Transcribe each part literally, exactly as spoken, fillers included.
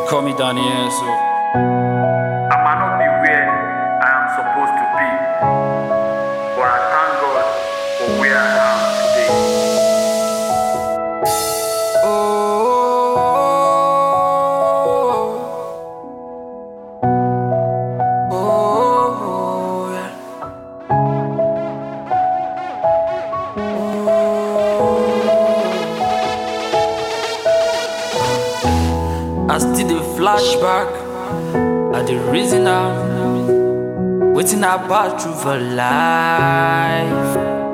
call me Daniel, so I might not be where I am supposed to be, but I thank God for where I am today. oh, oh, oh, yeah. I still the flashback at the reason I'm waiting about through for life.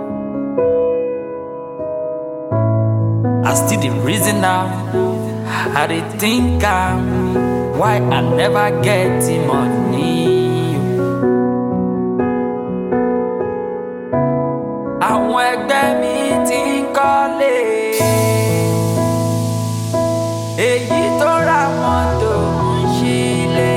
I still the reason I'm I dey think I'm why I never get the money. Àwọn ẹgbẹ́ mi ti ń kọ́lé, èyí tó ra mọ́tò ń ṣílé.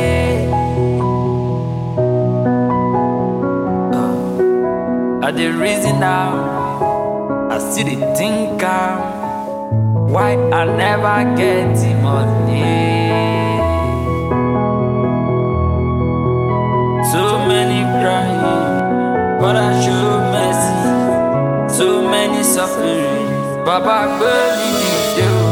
I dey reason now, I still dey think am why I never get the money. So many crying, but I show mercy. So many suffering, Baba gbé mi dìde o.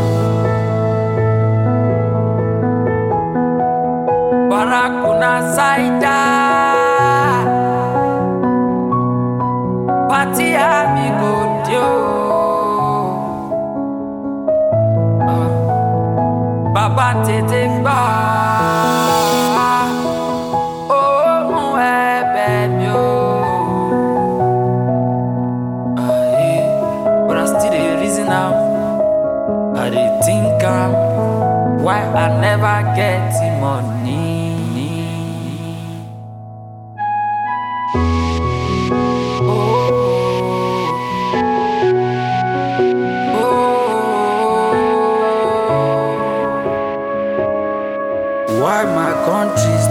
Barakuna Saida, Pati amigo dio. Ah, Baba tètè gbà, ohùn ẹ̀bẹ̀ mi o. Ah, yeah. But I still dey reason am, I dey think am why I never get the money. Why my country